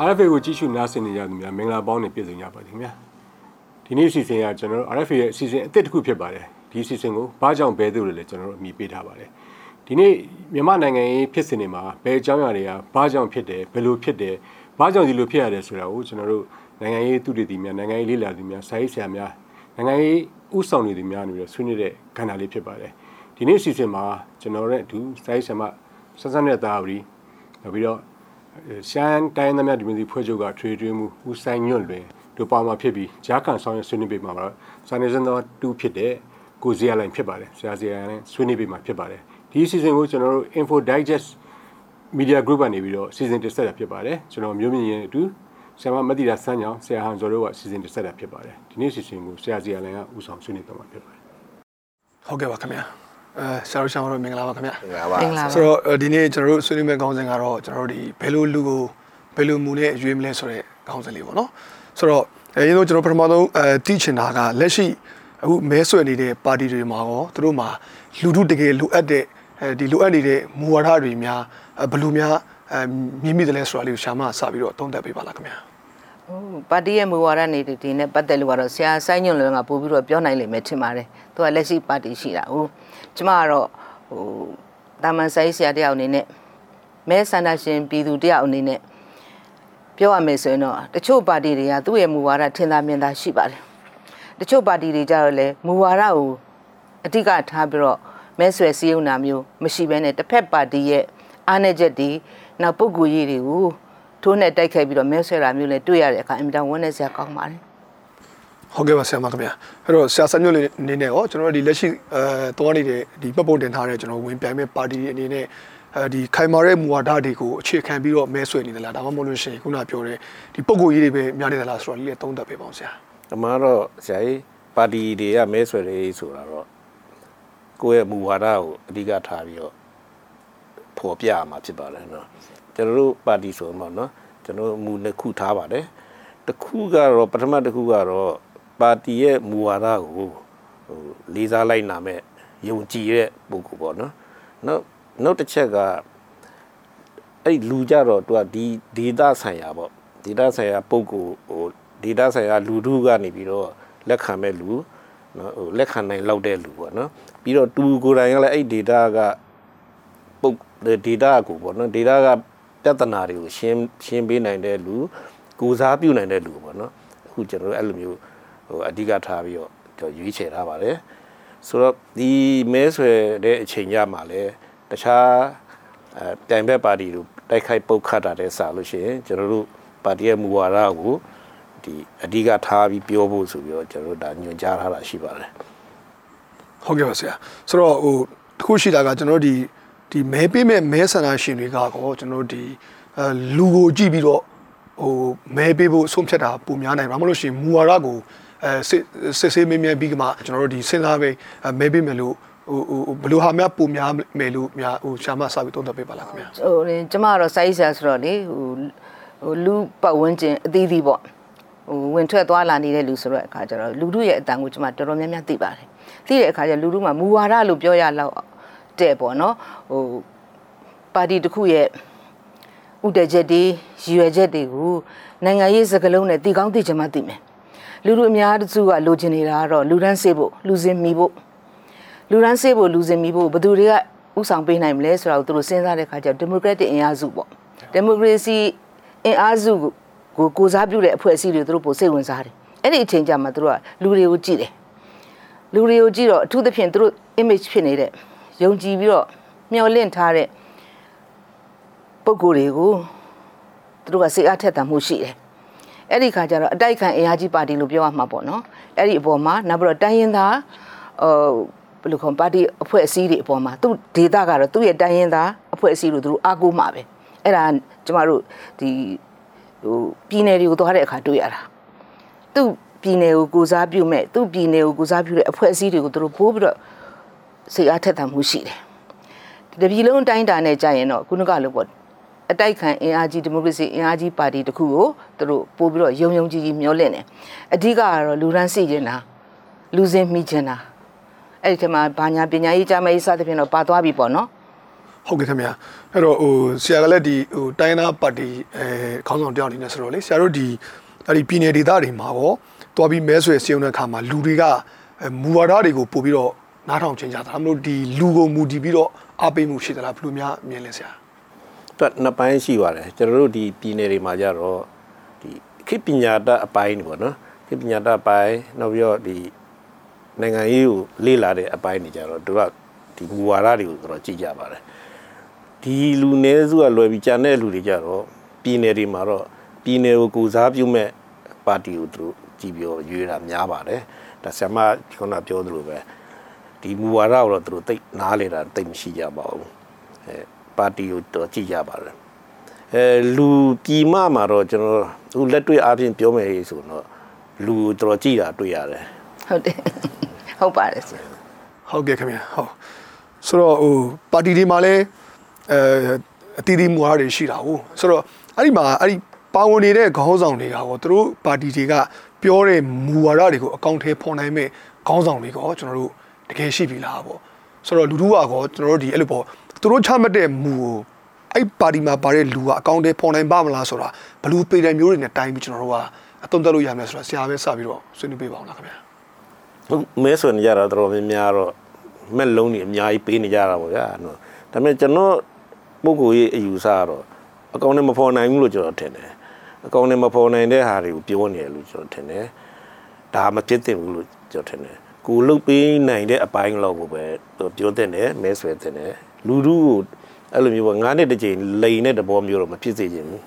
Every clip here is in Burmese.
RFA ကိုကြည့်ရှုနားဆင်နေကြသူများမင်္ဂလာပေါင်းနဲ့ပြည့်စုံကြပါသည်ခင်ဗျာဒီနေ့အစီအစဉ်ကကျွန်တော်တို့ RFA ရဲ့အစီအစဉ်အသစ်တစ်ခုဖြစ်ပါတယ်ဒီအစီအစဉ်ကိုဘာကြောင့်ဘဲသူလို့လဲကျွန်တော်တို့အမိပေးထားပါတယ်ဒီနေ့မြန်မာနိုင်ငံရေးဖြစ်စဉ်တွေမှာဘယ်အကြောင်းအရာတွေကဘာကြောင့်ဖြစ်တယ်ဘယ်လိုဖြစ်တယ်ဘာကြောင့်ဒီလိုဖြစ်ရတယ်ဆိုတာကိုကျွန်တော်တို့နိုင်ငံရေးသူတွေများနိုင်ငံရေးလေ့လာသူများစာရေးဆရာများနိုင်ငံရေးဥဆောင်နေသူများနေပြီးဆွေးနွေးတဲ့ကဏ္ဍလေးဖြစ်ပါတယ်ဒီနေ့အစီအစဉ်မှာကျွန်တော်တို့အတူစာရေးဆရာမဆန်းဆန်းနဲ့တာဝရီနောက်ပြီးတော့ရှမ်းတိုင်းသားများဒီမိုကရေစီဖွဲ့ချုပ်ကထွေထွေမှုဦးဆိုင်ညွန့်လွင်တို့ပါမှာဖြစ်ပြီးဂျာကန်ဆောင်ရဆွေးနွေးပေးမှာပါစာနေစံတော်တူဖြစ်တဲ့ကိုဇီယာလိုင်ဖြစ်ပါတယ်ဆရာဇီယာလိုင်ဆွေးနွေးပေးမှာဖြစ်ပါတယ်ဒီအစီအစဉ်ကိုကျွန်တော်တို့ Info Digest Media Group ကနေပြီးတော့စီစဉ်တင်ဆက်တာဖြစ်ပါတယ်ကျွန်တော်မျိုးမြင့်ရဲ့အတူဆရာမမတိတာစန်းချောင်းဆရာဟန်ဇော်တို့ကစီစဉ်တင်ဆက်တာဖြစ်ပါတယ်ဒီနေ့အစီအစဉ်ကိုဆရာဇီယာလိုင်ကဦးဆောင်ဆွေးနွေးသွားမှာဖြစ်ပါတယ်ဟုတ်ကဲ့ပါခင်ဗျာဆရာတို့ရှောင်းတို့မင်္ဂလာပါခင်ဗျာမင်္ဂလာပါဆိုတော့ဒီနေ့ကျွန်တော်တို့ဆွေးနွေးမယ့်ခေါင်းစဉ်ကတော့ကျွန်တော်တို့ဒီဘယ်လိုလူကိုဘယ်လိုမူနဲ့ရွေးမလဲဆိုတဲ့ခေါင်းစဉ်လေးပေါ့နော်ဆိုတော့အရင်ဆုံးကျွန်တော်ပထမဆုံးသိချင်တာကလက်ရှိအခုမဲဆွယ်နေတဲ့ပါတီတွေမှာရောသူတို့မှာလူထုတကယ်လိုအပ်တဲ့ဒီလိုအပ်နေတဲ့မူဝါဒတွေများဘယ်လိုများမြင်မိတယ်လဲဆိုတာလေးကိုရှာမစပြီးတော့သုံးသပ်ပေးပါလားခင်ဗျာပါတီရဲ့မူဝါဒနေဒီနဲ့ပတ်သက်လို့ကတော့ဆရာဆိုင်းညွန့်လွင်ကပို့ပြီးတော့ပြောနိုင်လိမ့်မယ်ထင်ပါတယ်သူကလက်ရှိပါတီရှိတာဟုတ်ကျမကတော့တာမန်ဆိုင်ဆရာတယောက်အနေနဲ့မဲဆန္ဒရှင်ပြည်သူတယောက်အနေနဲ့ပြောရမယ်ဆိုရင်တော့တချို့ပါတီတွေကသူ့ရဲ့မူဝါဒထင်သာမြင်သာရှိပါတယ်တချို့ပါတီတွေကြတော့လေမူဝါဒကိုအဓိကထားပြီးတော့မဲဆွယ်စည်းရုံးတာမျိုးမရှိဘဲနဲ့တစ်ဖက်ပါတီရဲ့အားနည်းချက်တွေနောက်ပုဂ္ဂိုလ်ရေးတွေကိုထိုးနဲ့တိုက်ခိုက်ပြီးတော့မဲဆွဲတာမျိုးလည်းတွေ့ရတဲ့အခါအင်မတန်ဝမ်းနည်းစရာကောင်းပါတယ်ဟုတ်ကဲ့ပါဆရာမခင်ဗျာအဲ့တော့ဆရာစံညွန့်လေးအနေနဲ့ရောကျွန်တော်တို့ဒီလက်ရှိသွားနေတဲ့ဒီပတ်ပုံတင်ထားတဲ့ကျွန်တော်ဝင်ပြိုင်မဲ့ပါတီအနေနဲ့ဒီခိုင်မာတဲ့မူဝါဒတွေကိုအခြေခံပြီးတော့မဲဆွဲနေသလားဒါမှမဟုတ်လို့ရှိရင်ခုနပြောတဲ့ဒီပုံကိုကြီးတွေပဲများနေသလားဆိုတော့လေးသုံးသပ်ပေးပါဦးဆရာအမှန်တော့ဆရာကြီးပါတီတွေကမဲဆွဲတယ်ဆိုတာတော့ကိုယ့်ရဲ့မူဝါဒကိုအဓိကထားပြီးတော့ဖော်ပြရမှာဖြစ်ပါတယ်နော်ကျွန်တော်တို့ပါတီဆိုတော့နော်ကျွန်တော်မူနှစ်ခုထားပါတယ်တစ်ခုကတော့ပထမတစ်ခုကတော့ပါတီရဲ့မူဝါဒကိုလေးစားလိုက်နာမဲ့ယုံကြည်တဲ့ပုဂ္ဂိုလ်ပေါ့နော်နောက်တစ်ချက်ကအဲ့လူကြတော့သူကဒီဒေတာဆိုင်ရာပေါ့ဒေတာဆိုင်ရာပုဂ္ဂိုလ်ဒေတာဆိုင်ရာလူထုကနေပြီးတော့လက်ခံမဲ့လူနော်လက်ခံနိုင်လောက်တဲ့လူပေါ့နော်ပြီးတော့သူကိုယ်တိုင်ကလည်းအဲ့ဒေတာကပုတ်ဒေတာကိုပေါ့နော်ဒေတာကပြဿနာတွေကိုရှင်းပေးနိုင်တဲ့လူကိုစားပြုနိုင်တဲ့လူပေါ့နော်အခုကျွန်တော်တို့အဲ့လိုမျိုးအဓိကထားပြီးတော့ရွေးချယ်ထားပါတယ်ဆိုတော့ဒီမဲဆွယ်တဲ့အချိန်ကြမှာလဲတခြားတိုင်ဘက်ပါတီတို့တိုက်ခိုက်ပုတ်ခတ်တာတဲ့စလို့ရှိရင်ကျွန်တော်တို့ပါတီရဲ့မူဝါဒကိုဒီအဓိကထားပြီးပြောဖို့ဆိုပြီးတော့ကျွန်တော်တို့ဒါညွှန်ကြားထားတာရှိပါတယ်ဟုတ်ကဲ့ပါဆရာဆိုတော့တခုရှိတာကကျွန်တော်တို့ဒီမဲပေးမဲ့မဲဆန္ဒရှင်တွေကကောကျွန်တော်တို့ဒီလူကိုကြည့်ပြီးတော့မဲပေးဖို့ဆုံးဖြတ်တာပုံများနိုင်ပါမလို့ရှိရင်မူဝါဒကိုစစ်ဆေးမင်းမြန်ပြီးကမှကျွန်တော်တို့ဒီစဉ်းစားပဲမဲပေးမယ်လို့ဘယ်လိုဟာများပုံများမယ်လို့များရှာမစပြီးသုံးသပ်ပေးပါလားခင်ဗျာကျမကတော့စိုက်ဆရာဆိုတော့လေလူပတ်ဝန်းကျင်အသီးသီးပေါ့ဝင်ထွက်သွားလာနေတဲ့လူဆိုတော့အခါကျတော့လူထုရဲ့အတန်ကိုကျမတော်တော်များများသိပါတယ်သိတဲ့အခါကျလူထုမှာမူဝါဒလို့ပြောရလောက်တဲ့ပေါ့နော်ပါတီတစ်ခုရဲ့ဥတည်ချက်တွေရည်ရွယ်ချက်တွေကိုနိုင်ငံရေးစကားလုံးနဲ့တည်ကောင်းသိချင်မှသိမယ်လူထုအများစုကလိုချင်နေတာကတော့လူရန်စေးဖို့လူစင်မီဖို့လူရန်စေးဖို့လူစင်မီဖို့ဘယ်သူတွေကဥဆောင်ပေးနိုင်မလဲဆိုတာကိုသူတို့စဉ်းစားတဲ့အခါကျတော့ဒီမိုကရက်တစ်အင်အားစုပေါ့ဒီမိုကရေစီအင်အားစုကိုစားပြုတဲ့အဖွဲ့အစည်းတွေသူတို့ပိုစိတ်ဝင်စားတယ်အဲ့ဒီအချိန်ကျမှသူတို့ကလူတွေကိုကြည့်တယ်လူတွေကိုကြည့်တော့အထူးသဖြင့်သူတို့ image ဖြစ်နေတဲ့ယုံကြည်ပြီးတော့မျှော်လင့်ထားတဲ့ပုံကိုယ်တွေကိုသူတို့ကစိတ်အားထက်သန်မှုရှိတယ်အဲ့ဒီခါကျတော့အတိုက်ခံအင်အားကြီးပါတီလို့ပြောရမှာပေါ့နော်အဲ့ဒီအပေါ်မှာနောက်ပြီးတော့တိုင်းရင်းသားဘယ်လိုခေါ်ပါတီအဖွဲ့အစည်းတွေအပေါ်မှာသူဒေတာကတော့သူ့ရဲ့တိုင်းရင်းသားအဖွဲ့အစည်းလို့သူတို့အားကိုးမှာပဲအဲ့ဒါကျမတို့ဒီပြည်နယ်တွေကိုသွားတဲ့အခါတွေ့ရတာသူ့ပြည်နယ်ကိုကိုစားပြုမဲ့သူ့ပြည်နယ်ကိုကိုစားပြုတဲ့အဖွဲ့အစည်းတွေကိုသူတို့ပိုးပြီးတော့စိတ်အားထက်သန်မှုရှိတယ်တပြည်လုံးတိုင်းတာနဲ့ကြာရင်တော့ခုနကလို့ပေါ့အတိုက်ခံအင်အားကြီးဒီမိုကရေစီအင်အားကြီးပါတီတစ်ခုကိုသူတို့ပို့ပြီးတော့ယုံကြည်မျှော်လင့်တယ်အဓိကကတော့လူရန်စီကျင်တာလူစင်းမိကျင်တာအဲ့ဒီထဲမှာဘာညာပညာရေးကြားမရေးစသဖြင့်တော့ပါသွားပြီပေါ့နော်ဟုတ်ကဲ့ခင်ဗျာအဲ့တော့ဆရာကလည်းဒီတိုင်းနာပါတီခေါင်းဆောင်တယောက်အနေနဲ့ဆိုတော့လေဆရာတို့ဒီအဲ့ဒီပြည်နယ်ဒေသတွေမှာရောတွားပြီးမဲဆွယ်စည်းရုံးတဲ့အခါမှာလူတွေကမူဝါဒတွေကိုပို့ပြီးတော့နားထောင်ချင်ကြတာမလို့ဒီလူကိုမူတည်ပြီးတော့အားပေးမှုရှိသလားဘယ်လိုများမြင်လဲဆရာတွက်နှစ်ပိုင်းရှိပါတယ်ကျွန်တော်တို့ဒီပြည်နယ်တွေမှာကြတော့ဒီခေတ်ပညာတတ်အပိုင်းတွေပေါ့နော်ခေတ်ပညာတတ်အပိုင်းနောက်ပြီးတော့ဒီနိုင်ငံရေးကိုလေ့လာတဲ့အပိုင်းတွေကြတော့တို့ကဒီမူဝါဒတွေကိုတော့ကြည့်ကြပါတယ်ဒီလူနည်းစုကလွယ်ပြီးကြံတဲ့လူတွေကြတော့ပြည်နယ်တွေမှာတော့ပြည်နယ်ကိုကိုစားပြုမဲ့ပါတီကိုသူတို့ကြည်ပြောရွေးတာများပါတယ်ဒါဆရာမခုနပြောသလိုပဲဒီမူဝါဒကိုတော့သူတို့သိနားလေတာသိမရှိကြပါဘူးပါတီကိုတော့ကြည့်ကြပါတယ်လူပြည်မမှာတော့ကျွန်တော်သူလက်တွေ့အားဖြင့်ပြောမယ်ဆိုတော့လူတော်ကြည့်တာတွေ့ရတယ်ဟုတ်တယ်ဟုတ်ပါတယ်ဆရာဟုတ်ကဲ့ခင်ဗျာဟုတ်ဆိုတော့ပါတီတွေမှာလည်းအတီးတီးမူဝါဒတွေရှိတာဟုတ်ဆိုတော့အဲ့ဒီမှာအဲ့ဒီပါဝင်နေတဲ့ခေါင်းဆောင်တွေကရောသူတို့ပါတီတွေကပြောတဲ့မူဝါဒတွေကိုအကောင့်ထဲဖော်နိုင်မဲ့ခေါင်းဆောင်တွေကရောကျွန်တော်တို့တကယ်ရှိပြီလားပေါ့ဆိုတော့လူထုကရောကျွန်တော်တို့ဒီအဲ့လိုပေါ့သူတို့ချမှတ်တဲ့မူကိုအဲ့ပါတီမှာပါတဲ့လူကအကောင့်ထဲဖော်နိုင်ပါမလားဆိုတာဘလူးပေတယ်မျိုးတွေနဲ့တိုင်းပြီးကျွန်တော်တို့ကအသုံးသပ်လို့ရမယ်ဆိုတာဆရာပဲစပြီးတော့ဆွေးနွေးပေးပါအောင်လားခင်ဗျာဟုတ်မဲဆိုနေကြတာတော်တော်များများတော့မက်လုံးတွေအများကြီးပေးနေကြတာပေါ့ဗျာနော်ဒါပေမဲ့ကျွန်တော်ပုဂ္ဂိုလ်ရေးအယူဆကတော့အကောင့်ထဲမဖော်နိုင်ဘူးလို့ကျွန်တော်ထင်တယ်အကောင့်ထဲမဖော်နိုင်တဲ့ဟာတွေကိုပြောနေတယ်လို့ကျွန်တော်ထင်တယ်ဒါမဖြစ်သင့်ဘူးလို့ကျွန်တော်ထင်တယ်ကိုလုတ်ပေးနိုင်တဲ့အပိုင်းလောက်ကိုပဲပြောတဲ့နဲ့မဲဆွဲတဲ့နဲ့လူထုကိုအဲ့လိုမျိုးပေါ့9နှစ်တစ်ချိန်လိန်တဲ့တဘောမျိုးတော့မဖြစ်စေချင်ဘူး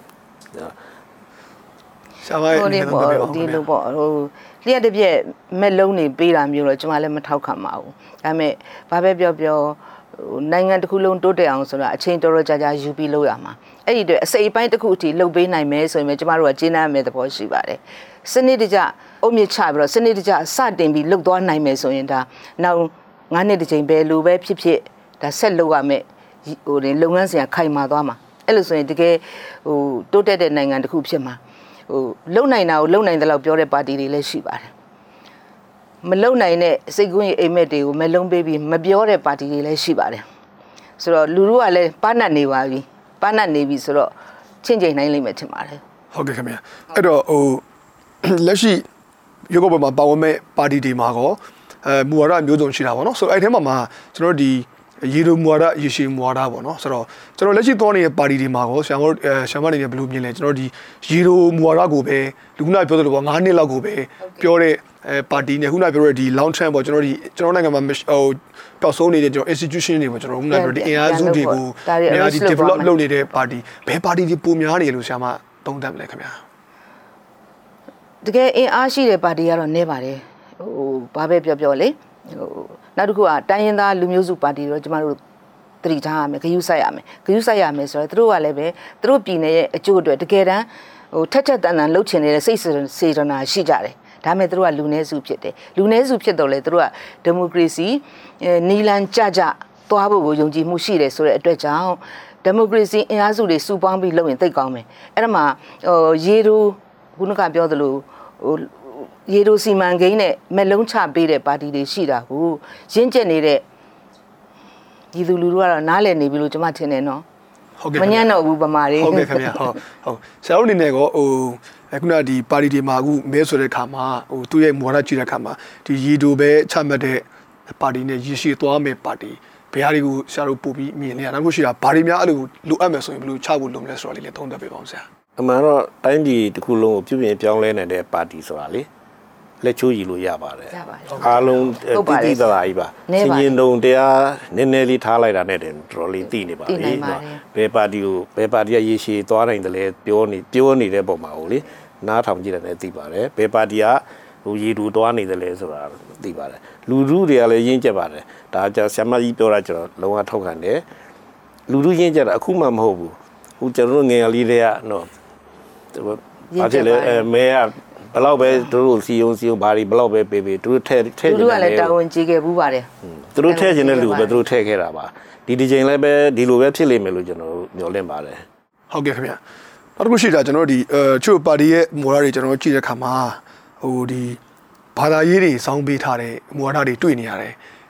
ဆရာမဒီလိုပေါ့လျှက်တစ်ပြက်မဲ့လုံးနေပေးတာမျိုးတော့ကျွန်မလည်းမထောက်ခံပါဘူးဒါပေမဲ့ဘာပဲပြောနိုင်ငံတစ်ခုလုံးတိုးတက်အောင်ဆိုတာအချိန်တော်တော်ကြာယူပြီးလုပ်ရမှာအဲ့ဒီအတွက်အစိပ်ပိုင်းတစ်ခုအထိလုပ်ပေးနိုင်မယ်ဆိုရင်ကျမတို့ကကျင်းနှံ့မယ်သဘောရှိပါတယ်စနစ်တကျအုံမြင့်ချပြီးတော့စနစ်တကျစတင်ပြီးလုပ်သွားနိုင်မယ်ဆိုရင်ဒါနောက်9နှစ်တစ်ချိန်ပဲလိုပဲဖြစ်ဒါဆက်လုပ်ရမယ်လုပ်ငန်းစဉ်ခိုင်မာသွားမှာအဲ့လိုဆိုရင်တကယ်တိုးတက်တဲ့နိုင်ငံတစ်ခုဖြစ်မှာလုံနိုင်တာကိုလုံနိုင်တယ်လို့ပြောတဲ့ပါတီတွေလည်းရှိပါတယ်မလုံနိုင်တဲ့စိတ်ကူးရင်အိမ်မက်တွေကိုမလုံးပေးပြီးမပြောတဲ့ပါတီတွေလည်းရှိပါတယ်ဆိုတော့လူတို့ကလည်းပါနတ်နေပါပြီပါနတ်နေပြီဆိုတော့ချင့်ချိန်နိုင်လိမ့်မယ်ထင်ပါတယ်ဟုတ်ကဲ့ခင်ဗျာအဲ့တော့လက်ရှိရုပ်ကပေါ်မှာပါဝင်မဲ့ပါတီတွေမှာကောမူဝါဒမျိုးစုံရှိတာပေါ့နော်ဆိုတော့အဲ့ထဲမှာကျွန်တော်ဒီရေဒိုမူဝါဒရေရှည်မူဝါဒပေါ့နော်ဆိုတော့ကျွန်တော်လက်ရှိသွားနေတဲ့ပါတီတွေမှာကောဆရာမအနေနဲ့ဘယ်လိုမြင်လဲကျွန်တော်ဒီရေဒိုမူဝါဒကိုပဲလူကပြောသလိုပေါ့9နှစ်လောက်ကိုပဲပြောတဲ့ပါတီနဲ့ခုနပြောတဲ့ဒီ long term ပေါ့ကျွန်တော်နိုင်ငံမှာပျောက်ဆုံးနေတဲ့ကျွန်တော် institution တွေပေါ့ကျွန်တော်ခုနပြောဒီအင်အားစုတွေကိုများဒီ develop လုပ်နေတဲ့ပါတီဘယ်ပါတီတွေပုံများနေလို့ဆရာမသုံးသပ်မလဲခင်ဗျာတကယ်အင်အားရှိတဲ့ပါတီကတော့နည်းပါတယ်ဘာပဲပြောလေနောက်တစ်ခုကတိုင်းရင်းသားလူမျိုးစုပါတီတော့ကျမတို့တတိထားရမယ်ဂရုစိုက်ရမယ်ဆိုတော့သူတို့ကလည်းပဲသူတို့ပြည်နယ်ရဲ့အကျိုးအတွက်တကယ်တမ်းထက်တန်လှုပ်ချင်နေတဲ့စိတ်စေတနာရှိကြတယ်ဒါမဲ့သူတို့ကလူနည်းစုဖြစ်တယ်လူနည်းစုဖြစ်တော့လေသူတို့ကဒီမိုကရေစီနီလန်ကြသွားဖို့ကိုယုံကြည်မှုရှိတယ်ဆိုတဲ့အတွက်ကြောင့်ဒီမိုကရေစီအင်အားစုတွေစုပေါင်းပြီးလုပ်ရင်သိကောင်းမယ်အဲ့ဒါမှရေတို့ခုနကပြောသလိုရေဒိုစီမံကိန်းနဲ့မလုံးချပေးတဲ့ပါတီတွေရှိတာကိုရင့်ကျက်နေတဲ့ဒီသူလူတို့ကတော့နားလည်နေပြီလို့ကျွန်မထင်တယ်နော်ဟုတ်ကဲ့မညံ့တော့ဘူးပမာတွေဟုတ်ကဲ့ခင်ဗျာဟုတ်ဆရာတို့အနေနဲ့ကောခုနဒီပါတီတွေမှာအခုမဲဆိုတဲ့ခါမှာသူ့ရဲ့မူဝါဒကြည့်တဲ့ခါမှာဒီရေဒိုပဲချမှတ်တဲ့ပါတီနဲ့ရရှိသွားမဲ့ပါတီဘယ်ဟာတွေကိုဆရာတို့ပို့ပြီးမြင်နေရနောက်တစ်ခုရှိတာဘာတွေများအဲ့လိုလိုအပ်မယ်ဆိုရင်ဘယ်လိုချဖို့လုပ်မလဲဆိုတာလေးလည်းသုံးသပ်ပေးပါဦးဆရာအမှန်တော့တိုင်းပြည်တစ်ခုလုံးကိုပြုပြင်ပြောင်းလဲနေတဲ့ပါတီဆိုတာလေလက်ချိုးရည်လို့ရပါတယ်အားလုံးတိသလားကြီးပါစင်ရင်တုံတရားနည်းနည်းလေးထားလိုက်တာနဲ့တင်တော်လေးသိနေပါလေဘယ်ပါတီကရေရှည်သွားနိုင်တယ်လဲပြောနေတဲ့ပုံမှာဟုတ်လေနားထောင်ကြည့်တယ်လည်းသိပါတယ်ဘယ်ပါတီကရေတူသွားနေတယ်လဲဆိုတာသိပါတယ်လူထုတွေကလည်းရင်းကျက်ပါတယ်ဒါကြောင့်ဆ iam ကြီးပြောတာကျွန်တော်လုံးဝထောက်ခံတယ်လူထုရင်းကျက်တာအခုမှမဟုတ်ဘူးဟိုကျွန်တော်ငယ်ရလေးတွေကနော်ဘာဖြစ်လဲမဲကဘယ်လောက်ပဲသူတို့စီယုံဘာတွေဘယ်လောက်ပဲပေးသူတို့ထဲသူတို့ကလည်းတာဝန်ကြီးခဲ့ဘူးပါတယ်သူတို့ထဲခြင်းတဲ့လူပဲသူတို့ထဲခဲ့တာပါဒီချိန်လည်းပဲဒီလိုပဲဖြစ်လိမ့်မယ်လို့ကျွန်တော်မျှော်လင့်ပါတယ်ဟုတ်ကဲ့ခင်ဗျာနောက်တစ်ခုရှိတာကျွန်တော်ဒီချို့ပါတီရဲ့မူဝါဒတွေကျွန်တော်ကြည့်တဲ့အခါမှာဒီဘာသာရေးတွေစောင်းပေးထားတဲ့မူဝါဒတွေတွေ့နေရတယ်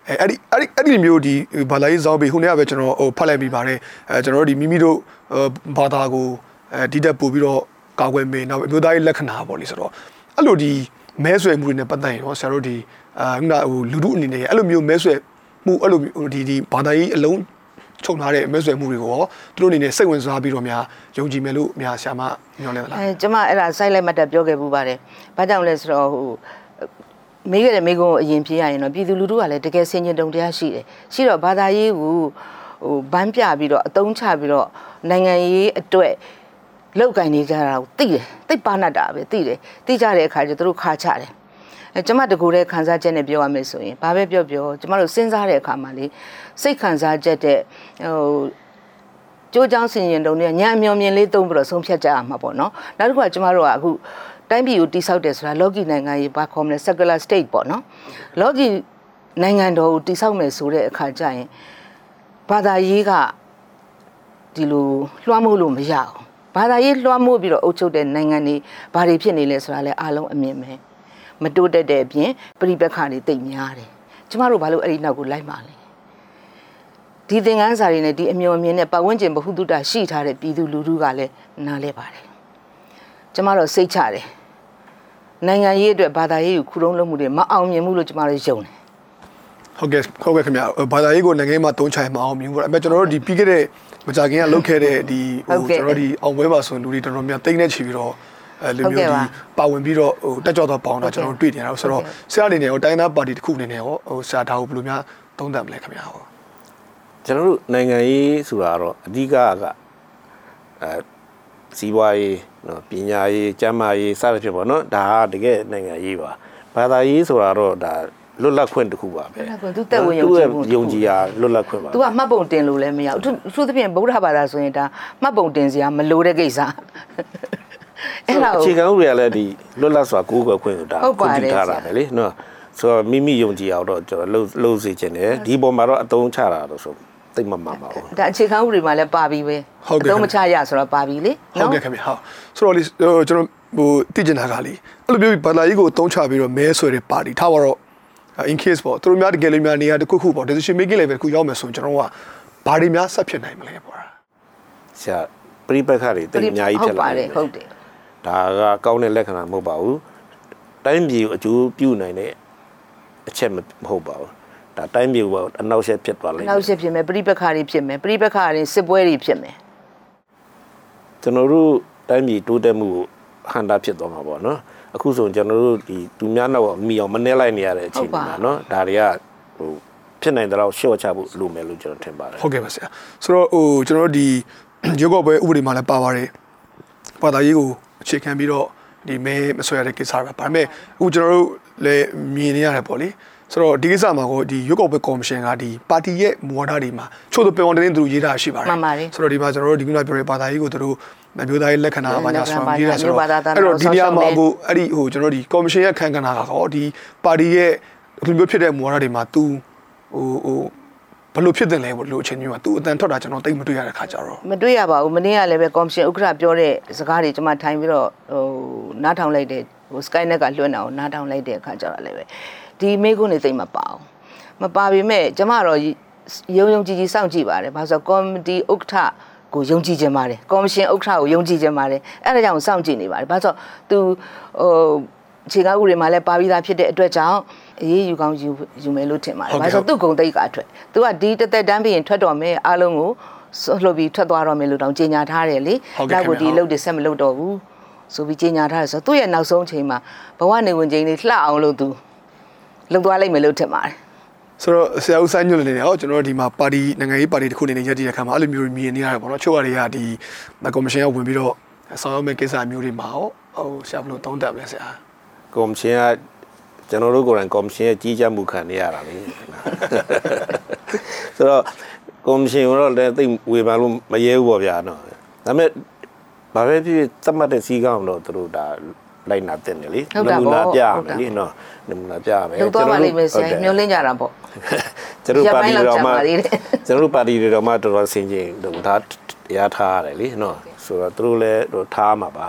အဲ့ဒီမျိုးဒီဘာသာရေးဇောင်းပြီးခုနကပဲကျွန်တော်ဖတ်လိုက်ပြီးပါတယ်ကျွန်တော်တို့ဒီမိမိတို့ဘာသာကိုဒီတက်ပို့ပြီးတော့ကာကွယ်မေးနောက်အမျိုးသားရေးလက္ခဏာပေါ့လေဆိုတော့အဲ့လိုဒီမဲဆွယ်မှုတွေနဲ့ပတ်သက်ရင်တော့ဆရာတို့ဒီခုနလူထုအနေနဲ့အဲ့လိုမျိုးမဲဆွယ်မှုအဲ့လိုဒီဘာသာရေးအလုံးခြုံထားတဲ့မဲဆွယ်မှုတွေကိုရောသူတို့အနေနဲ့စိတ်ဝင်စားပြီးတော့များယုံကြည်မယ်လို့များဆရာမညွှန်လဲမလားကျွန်မအဲ့ဒါစိုက်လိုက်မှတ်တက်ပြောခဲ့ပူပါတယ်ဘာကြောင့်လဲဆိုတော့မေးခဲ့တဲ့မိကုံကိုအရင်ဖြေရရင်တော့ပြည်သူလူထုကလည်းတကယ်စင်ကြင်တုံတရားရှိတယ်ရှိတော့ဘာသာရေးကိုဘန်းပြပြီးတော့အတုံးချပြီးတော့နိုင်ငံရေးအတွက်လောက်ကင်နေကြတာကိုသိတယ်သိပါဏတ်တာပဲသိတယ်သိကြတဲ့အခါကျသူတို့ခါချတယ်ကျမတကူတဲ့ခံစားချက်နဲ့ပြောရမယ်ဆိုရင်ဘာပဲပြောကျမတို့စဉ်းစားတဲ့အခါမှာလေစိတ်ခံစားချက်တဲ့ကြိုးကြောင်းစင်ရင်တုံနဲ့ညာအမျော်မြင်လေးသုံးပြီးတော့ဆုံးဖြတ်ကြရမှာပေါ့နော်နောက်တစ်ခုကကျမတို့ကအခုတိုင်းပြည်ကိုတိဆောက်တယ်ဆိုတာလော်ဂီနိုင်ငံရေးဘာခေါ်မလဲ secular state ပေါ့နော်လော်ဂီနိုင်ငံတော်ကိုတိဆောက်မယ်ဆိုတဲ့အခါကျရင်ဘာသာရေးကဒီလိုလွှမ်းမိုးလို့မရအောင်ဘာသာရေးလွှမ်းမိုးပြီးတော့အုပ်ချုပ်တဲ့နိုင်ငံတွေဘာတွေဖြစ်နေလဲဆိုတာလဲအားလုံးအမြင်ပဲမတိုးတက်တဲ့အပြင်ပြိပက္ခတွေတိတ်များတယ်ကျမတို့ဘာလို့အဲ့ဒီနောက်ကိုလိုက်မှာလဲဒီသင်ခန်းစာတွေနဲ့ဒီအမျှော်အမြင်နဲ့ပတ်ဝန်းကျင်ဘဟုတုတရှိထားတဲ့ပြည်သူလူထုကလည်းနားလဲပါတယ်ကျမတို့စိတ်ချတယ်နိုင်ငံရေးအတွက်ဘာသာရေးကိုခုတုံးလုံးမှုတွေမအောင်မြင်မှုလို့ကျမတို့ယုံတယ်ဟုတ်ကဲ့ခင်ဗျာဘာသာရေးကိုနိုင်ငံရေးမှာတုံးချိုင်မအောင်မြင်ဘူးအဲ့ကျွန်တော်တို့ဒီပြီးခဲ့တဲ့မကြခင်ကလုပ်ခဲ့တဲ့ဒီကျွန်တော်ဒီအောင်ပွဲပါဆိုလူတွေတော်တော်များတိတ်နေချီပြီးတော့လူမျိုးဒီပါဝင်ပြီးတော့တက်ကြွသောပေါင်းတာကျွန်တော်တွေ့နေရတော့ဆိုတော့ဆရာအနေနဲ့ရောတိုင်းသားပါတီတစ်ခုအနေနဲ့ရောဆရာဒါကိုဘယ်လိုများသုံးသပ်မလဲခင်ဗျာကျွန်တော်တို့နိုင်ငံရေးဆိုတာတော့အဓိကစီးပွားရေးနော်ပညာရေးကျန်းမာရေးစသဖြင့်ပေါ့နော်ဒါကတကယ်နိုင်ငံရေးပါဘာသာရေးဆိုတာတော့ဒါလွတ်လပ်ခွင့်တစ်ခုပါပဲသူတက်ဝင်ယုံကြည်ရာလွတ်လပ်ခွင့်ပါသူကမှတ်ပုံတင်လို့လည်းမရဘူးအထူးသဖြင့်ဗုဒ္ဓဘာသာဆိုရင်ဒါမှတ်ပုံတင်စရာမလိုတဲ့ကိစ္စအဲ့ဒါအခြေခံဥပဒေကလည်းဒီလွတ်လပ်စွာကိုးကွယ်ခွင့်ကိုဒါခွင့်ပြုထားတာပဲလေနော်ဆိုတော့မိမိယုံကြည်အောင်တော့ကျွန်တော်လှုပ်စေခြင်းတယ်ဒီပုံမှာတော့အသုံးချတာတော့ဆိုသိမမှန်ပါဘူးဒါအခြေခံဥပဒေမှာလည်းပါပြီပဲအသုံးမချရဆိုတော့ပါပြီလေဟုတ်ကဲ့ခင်ဗျဟုတ်ဆိုတော့လေကျွန်တော်သိကျင်တာကလေအဲ့လိုမျိုးဘာသာရေးကိုအသုံးချပြီးတော့မဲဆွဲတဲ့ပါတီထားပါတော့ in case ပေါ့သူတို့များတကယ်လို့များနေရာတစ်ခုပေါ့ decision making level ခုရောက်မယ်ဆိုရင်ကျွန်တော်ကဘာတွေများဆက်ဖြစ်နိုင်မလဲပေါ့ဆရာပြိပက္ခတွေတိတ်အများကြီးဖြစ်လာတယ်ဟုတ်တယ်ဒါကကောင်းတဲ့လက္ခဏာမဟုတ်ပါဘူးတိုင်းပြည်ကိုအကျိုးပြုနိုင်တဲ့အချက်မဟုတ်ပါဘူးဒါတိုင်းပြည်ကိုအနောက်ရှက်ဖြစ်သွားလိမ့်မယ်အနောက်ရှက်ဖြစ်မယ်ပြိပက္ခတွေဖြစ်မယ်ပြိပက္ခတွေစစ်ပွဲတွေဖြစ်မယ်ကျွန်တော်တို့တိုင်းပြည်တိုးတက်မှုကိုဟန်တာဖြစ်သွားမှာပေါ့နော်အခုဆိုကျွန်တော်တို့ဒီသူများနောက်အမိအောင်မနှဲလိုက်နေရတဲ့အချိန်မှာနော်ဒါတွေကဖြစ်နိုင်တဲ့တော့ရှော့ချဖို့လိုမယ်လို့ကျွန်တော်ထင်ပါတယ်ဟုတ်ကဲ့ပါဆရာဆိုတော့ကျွန်တော်တို့ဒီရုပ်ော့ပွဲဥပဒေမှာလည်းပါပါတယ်ဘာသာရေးကိုအခြေခံပြီးတော့ဒီမဲမဆွဲရတဲ့ကိစ္စပဲဒါပေမဲ့အခုကျွန်တော်တို့လည်းမြင်နေရတယ်ပေါ့လေဆိုတော့ဒီကိစ္စမှာကိုဒီရုပ်ော့ပွဲကော်မရှင်ကဒီပါတီရဲ့မူဝါဒတွေမှာချို့တဲ့ပြောင်းတဲ့သူတို့ရေးတာရှိပါတယ်ဆိုတော့ဒီမှာကျွန်တော်တို့ဒီကနေ့ပြောတဲ့ဘာသာရေးကိုသူတို့မျိုးသားရေးလက္ခဏာဘာညာဆိုပြီးရေးတာဆိုတော့အဲ့တော့ဒီနေရာမှာကိုအဲ့ဒီကျွန်တော်ဒီကော်မရှင်ရဲ့ခံကဏ္ဍကတော့ဒီပါတီရဲ့ဒီမျိုးဖြစ်တဲ့မူဝါဒတွေမှာသူဘယ်လိုဖြစ်တယ်လဲလို့အချိန်မျိုးမှာသူအတန်ထွက်တာကျွန်တော်သိမတွေ့ရတဲ့ခါကြတော့မတွေ့ရပါဘူးမနေ့ကလည်းပဲကော်မရှင်ဥက္ကဋ္ဌပြောတဲ့စကားတွေကျွန်မထိုင်ပြီးတော့နားထောင်လိုက်တဲ့Skynet ကလွှင့်တာကိုနားထောင်လိုက်တဲ့အခါကျတော့လည်းပဲဒီမိကုန်းနေသိမပါအောင်မပါပေမဲ့ကျွန်မတော့ယုံကြည်စောင့်ကြည့်ပါတယ်ဘာလို့ဆိုကော်မတီဥက္ကဋ္ဌကိုယုံကြည်ခြင်းပါတယ်ကော်မရှင်ဥက္ကဋ္ဌကိုယုံကြည်ခြင်းပါတယ်အဲ့ဒါကြောင့်စောင့်ကြည့်နေပါတယ်ဘာလို့ဆိုသူခြေကားဥတွေမှာလည်းပါပြီးသားဖြစ်တဲ့အတွက်ကြောင့်အေးယူကောင်းယူမယ်လို့ထင်ပါတယ်ဘာလို့ဆိုသူ့ဂုံတိတ်ကအထွက်သူကဒီတက်တန်းပြီးရင်ထွက်တော်မယ်အားလုံးကိုလှုပ်ပြီးထွက်သွားတော့မယ်လို့တောင်ကြေညာထားတယ်လေနောက်ကိုဒီလှုပ်တွေဆက်မလှုပ်တော့ဘူးဆိုပြီးကြေညာထားတယ်ဆိုတော့သူ့ရဲ့နောက်ဆုံးအချိန်မှာဘဝနေဝင်ချိန်လေးလှအောင်လို့သူလှုပ်သွားလိုက်မယ်လို့ထင်ပါတယ်ဆိုတော့ဆရာဦးဆိုင်ညွန့်နေတယ်ကျွန်တော်ဒီမှာပါတီနိုင်ငံရေးပါတီတစ်ခုအနေနဲ့ရည်တည်တဲ့ခါမှာအဲ့လိုမျိုးမြင်နေရတယ်ပေါ့နော်ချို့ဟာတွေကဒီကော်မရှင်ကဝင်ပြီးတော့ဆောင်ရွက်မယ့်ကိစ္စမျိုးတွေမှာဆရာဘယ်လိုသုံးသပ်လဲဆရာကော်မရှင်ကကျွန်တော်တို့ကိုယ်တိုင်ကော်မရှင်ရဲ့ကြီးကြပ်မှုခံနေရတာလေဆိုတော့ကော်မရှင်ကတော့လည်းသိဝေဖန်လို့မရဲဘူးပေါ့ဗျာနော်ဒါပေမဲ့ဘာပဲဖြစ်သတ်မှတ်တဲ့စီးကောင်းတော့သူတို့ဒါလိုက်နာတဲ့နေလေနမူနာပြမယ်လေနော်နမူနာပြမယ်ကျွန်တော်ပါလိမ့်မယ်ဆရာမျိုးလင်းကြတာပေါ့ကျွန်တော်ပါတီတော်မှာကျွန်တော်ပါတီတော်မှာတော်တော်ဆင်ခြင်တော့ဒါရထားရတယ်လေနော်ဆိုတော့သူတို့လည်းတော့ထားမှာပါ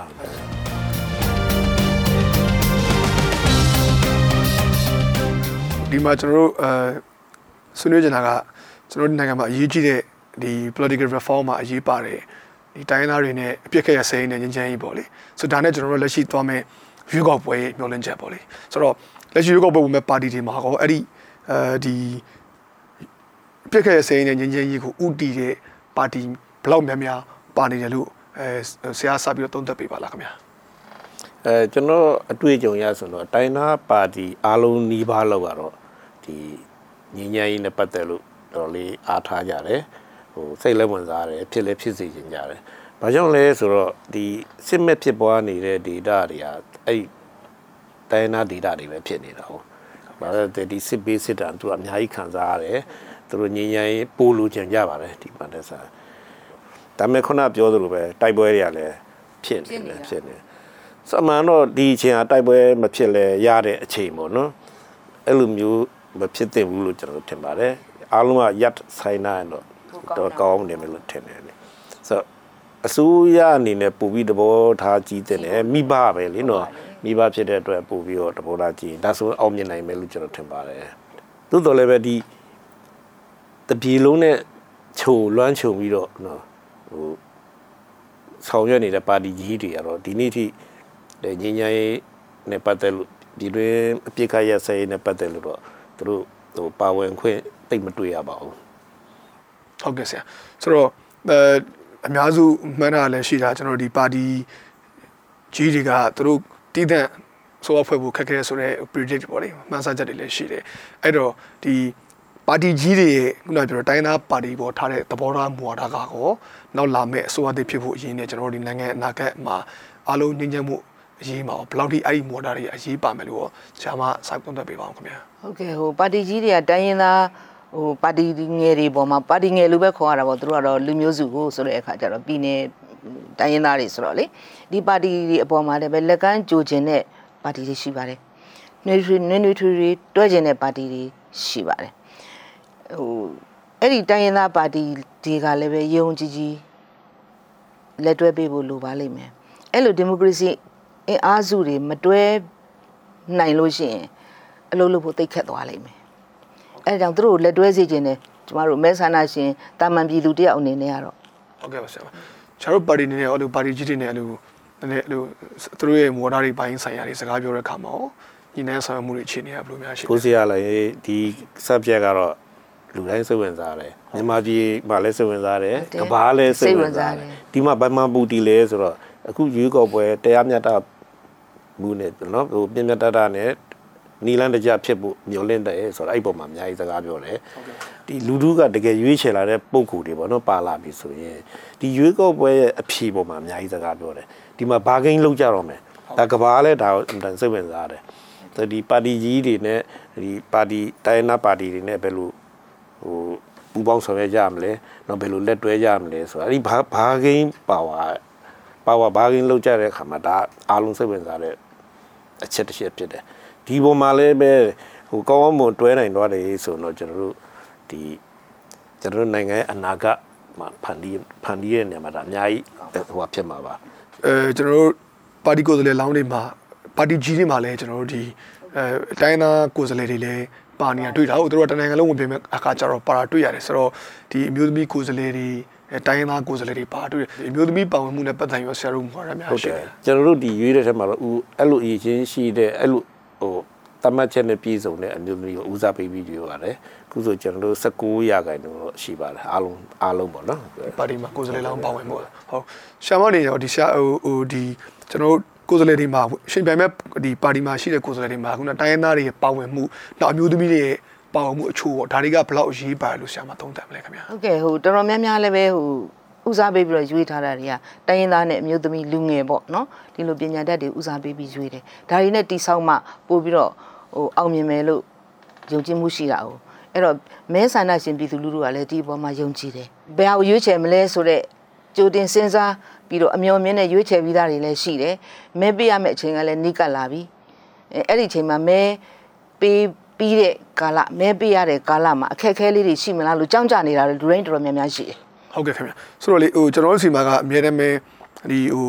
ဒီမှာကျွန်တော်တို့ဆွေးနွေးကြတာကကျွန်တော်ဒီနိုင်ငံမှာအရေးကြီးတဲ့ဒီ political reform မှာအရေးပါတယ်ဒီတိုင်းသားတွေနဲ့အပြစ်ခက်ရစိမ်းနဲ့ငြိမ်းချမ်းရေးပေါ့လေဆိုဒါနဲ့ကျွန်တော်တို့လက်ရှိသွားမယ်ရွေးကောက်ပွဲမျှော်လင့်ချက်ပေါ့လေဆိုတော့လက်ရှိရွေးကောက်ပွဲဝင်မဲ့ပါတီတွေမှာကောအဲ့ဒီဒီအပြစ်ခက်ရစိမ်းနဲ့ငြိမ်းချမ်းရေးကိုဥတီတဲ့ပါတီဘလောက်များများပါနေတယ်လို့ဆရာစပြီးတော့သုံးသပ်ပေးပါလားခင်ဗျာကျွန်တော်အတွေ့အကြုံရဆိုတော့တိုင်းသားပါတီအားလုံးနှီးပါးလောက်ကတော့ဒီငြိမ်းချမ်းရေးနဲ့ပတ်သက်လို့တော်လေးအားထားကြတယ်စိတ်လည်းဝင်စားတယ်ဖြစ်လည်းဖြစ်စေချင်ကြတယ်။ဘာကြောင့်လဲဆိုတော့ဒီစစ်မဲ့ဖြစ်ပွားနေတဲ့ data တွေကအဲ့တိုင်းနာ data တွေပဲဖြစ်နေတာဟုတ်။ဘာလို့လဲဒီစစ်ပေးစစ်တမ်းသူကအများကြီးခံစားရတယ်။သူတို့ငြိမ်းချမ်းရေးပို့လို့ချင်ကြပါတယ်ဒီမှာတက်စား။ဒါပေမဲ့ခုနပြောသလိုပဲတိုက်ပွဲတွေကလည်းဖြစ်နေတယ်။စမှန်တော့ဒီအချိန်ကတိုက်ပွဲမဖြစ်လဲရတဲ့အချိန်ပေါ့နော်။အဲ့လိုမျိုးမဖြစ်သင့်ဘူးလို့ကျွန်တော်ထင်ပါတယ်။အားလုံးကရပ်ဆိုင်နိုင်တော့ကောင်းနေမယ်လို့ထင်တယ်လေဆိုအစိုးရအနေနဲ့ပို့ပြီးသဘောထားကြည့်တဲ့မိဘပဲလေနော်မိဘဖြစ်တဲ့အတွက်ပို့ပြီးတော့သဘောထားကြည့်ဒါဆိုအောင်မြင်နိုင်မယ်လို့ကျွန်တော်ထင်ပါတယ်သို့တော်လည်းပဲဒီတပြေလုံးနဲ့ခြုံလွှမ်းခြုံပြီးတော့နော်ဆောင်ရွက်နေတဲ့ပါတီကြီးတွေကတော့ဒီနေ့ထိငြိမ်းချမ်းရေးနဲ့ပတ်သက်လို့ဒီတွင်အပြစ်ခတ်ရစဲနဲ့ပတ်သက်လို့တော့သူတို့ပါဝင်ခွင့်တိတ်မတွေ့ရပါဘူးဟုတ်ကဲ့ဆရာဆိုတော့အများစုမှန်းတာလည်းရှိတာကျွန်တော်ဒီပါတီကြီးတွေကသူတို့တည်တဲ့ဆိုတော့ဖွဲ့ဖို့ခက်ခဲဆိုတဲ့ predict ပေါ့လေမှန်းဆချက်တွေလည်းရှိတယ်အဲ့တော့ဒီပါတီကြီးတွေရဲ့ခုနပြောတိုင်းသားပါတီပေါ်ထားတဲ့သဘောထားမူဝါဒကောနောက်လာမဲ့အစိုးရသစ်ဖြစ်ဖို့အရင်နဲ့ကျွန်တော်ဒီနိုင်ငံအနာဂတ်မှာအားလုံးငြိမ်းချမ်းမှုအရေးမှာဘယ်လောက်ထိအဲ့ဒီမူဝါဒတွေအရေးပါမယ်လို့ဆရာမစိုက်သုံးသပ်ပေးပါအောင်ခင်ဗျာဟုတ်ကဲ့ပါတီကြီးတွေကတိုင်းရင်းသားပါတီငယ်တွေပေါ်မှာပါတီငယ်လို့ပဲခေါ်ရတာပေါ့သူတို့ကတော့လူမျိုးစုကိုဆိုတဲ့အခါကျတော့ပြည်နယ်တိုင်းရင်းသားတွေဆိုတော့လေဒီပါတီတွေအပေါ်မှာလည်းပဲလက်ကမ်းကြိုခြင်းတဲ့ပါတီတွေရှိပါတယ်နှွေးထွေးတွဲခြင်းတဲ့ပါတီတွေရှိပါတယ်အဲ့ဒီတိုင်းရင်းသားပါတီတွေကလည်းပဲယုံကြည်ကြည်လက်တွဲပေးဖို့လိုပါလိမ့်မယ်အဲ့လိုဒီမိုကရေစီအင်အားစုတွေမတွဲနိုင်လို့ရှိရင်အလုပ်လုပ်ဖို့သိခက်သွားလိမ့်မယ်အဲဒါကြောင့်သူတို့လက်တွဲစေခြင်းနဲ့ကျမတို့မဲဆန္ဒရှင်တာမန်ပြည်သူတယောက်အနေနဲ့ကတော့ဟုတ်ကဲ့ပါဆရာ။ကျွန်တော်ပါတီနေနဲ့အဲ့လိုပါတီကြီးတွေနဲ့အဲ့လိုသူတို့ရဲ့မူဝါဒတွေပိုင်းဆိုင်ရာတွေစကားပြောတဲ့အခါမှာညီနိုင်ဆောင်မှုတွေအခြေအနေကဘယ်လိုများရှိလဲ။ကိုစီရလည်းဒီ subject ကတော့လူတိုင်းစိတ်ဝင်စားတယ်။မြန်မာပြည်မှာလည်းစိတ်ဝင်စားတယ်။ကမ္ဘာလည်းစိတ်ဝင်စားတယ်။ဒီမှာဗမာပူတီလဲဆိုတော့အခုရွေးကောက်ပွဲတရားမျှတမှုနဲ့နော်ဟိုပြင်းပြတတ်တာနဲ့နီလန်းတကြဖြစ်ဖို့မျှော်လင့်တယ်ဆိုတော့အဲ့ပုံမှာအများကြီးစကားပြောတယ်ဒီလူထုကတကယ်ရွေးချယ်လာတဲ့ပုံကူတွေပေါ့နော်ပါလာပြီဆိုရင်ဒီရွေးကောက်ပွဲရဲ့အဖြေပုံမှာအများကြီးစကားပြောတယ်ဒီမှာဘာဂိမ်းလောက်ကြတော့မယ်ဒါကဘာလဲဒါကိုစိတ်ဝင်စားတယ်ဒီပါတီကြီးတွေနဲ့ဒီပါတီတိုင်းနာပါတီတွေနဲ့ဘယ်လိုဟိုပူပေါင်းဆောင်ရွက်ကြမလဲနော်ဘယ်လိုလက်တွဲကြမလဲဆိုတော့အဲ့ဒီဘာဂိမ်းပါဝါဘာဂိမ်းလောက်ကြတဲ့အခါမှာဒါအားလုံးစိတ်ဝင်စားတဲ့အချက်တစ်ချက်ဖြစ်တယ်ဒီပုံမှာလည်းပဲဟိုကောင်းကောင်းမွန်တွဲနိုင်တော့တယ်ဆိုတော့ကျွန်တော်တို့နိုင်ငံအနာဂတ်မှာဖန်တီးရဲ့နေရာမှာဒါအများကြီးဟိုဖြစ်မှာပါကျွန်တော်တို့ပါတီကိုယ်စားလှယ်လောင်းတွေမှာပါတီကြီးတွေမှာလည်းကျွန်တော်တို့ဒီတိုင်းသားကိုယ်စားလှယ်တွေလည်းပါနေရတွေ့တာဟုတ်တို့ကတနိုင်ငံလုံးဝင်ပြင်မဲ့အခါကျတော့ပါတာတွေ့ရတယ်ဆိုတော့ဒီအမျိုးသမီးကိုယ်စားလှယ်တွေတိုင်းသားကိုယ်စားလှယ်တွေပါတွေ့တယ်အမျိုးသမီးပါဝင်မှုနဲ့ပတ်သက်ရဆရာတို့မှာရများရှိတယ်ကျွန်တော်တို့ဒီရွေးတဲ့ထက်မှာတော့အဲ့လိုအရေးချင်းရှိတဲ့အဲ့လိုဟိုတမတ်ချက်နဲ့ပြည်စုံတဲ့အမျိုးသမီးကိုဦးစားပေးပြီးပြောရတယ်အခုဆိုကျွန်တော်တို့19ရာခိုင်နှုန်းတော့ရှိပါတယ်အားလုံးပေါ့နော်ပါတီမှာကိုယ်စားလှယ်လောင်းပါဝင်မှုဟုတ်ရှာမနေရောဒီရှာဟိုဒီကျွန်တော်တို့ကိုယ်စားလှယ်တွေမှာရှင်ပြိုင်မဲ့ဒီပါတီမှာရှိတဲ့ကိုယ်စားလှယ်တွေမှာခုနတိုင်းရင်းသားတွေပါဝင်မှုနောက်အမျိုးသမီးတွေပါဝင်မှုအချို့ပေါ့ဒါတွေကဘယ်လောက်အရေးပါလို့ရှာမသုံးသပ်မလဲခင်ဗျာဟုတ်ကဲ့ဟိုတော်တော်များများလည်းပဲဟိုဦးစားပေးပြီးတော့ရွေးထားတာတွေကတိုင်းရင်းသားနဲ့အမျိုးသမီးလူငယ်ပေါ့နော်ဒီလိုပညာတတ်တွေဦးစားပေးပြီးရွေးတယ်ဒါတွေနဲ့တိဆောက်မှပို့ပြီးတော့ဟိုအောင်မြင်မယ်လို့ယုံကြည်မှုရှိတာ哦အဲ့တော့မဲဆန္ဒရှင်ပြည်သူလူထုကလည်းဒီအပေါ်မှာယုံကြည်တယ်ဘယ်ဟာကိုရွေးချယ်မလဲဆိုတော့ကြိုတင်စဉ်းစားပြီးတော့အမျှော်မြင်နဲ့ရွေးချယ်ပြီးသားတွေလည်းရှိတယ်မဲပေးရမယ့်အချိန်ကလည်းနီးကပ်လာပြီအဲ့ဒီအချိန်မှာမဲပေးပြီးတဲ့ကာလမဲပေးရတဲ့ကာလမှာအခက်အခဲလေးတွေရှိမလားလို့ကြောက်ကြနေတာလူတိုင်းတော်တော်များများရှိတယ်ဟုတ်ကဲ့ခင်ဗျဆိုတော့လေဟိုကျွန်တော်တို့စီမှာကအများတမ်းပဲဒီဟို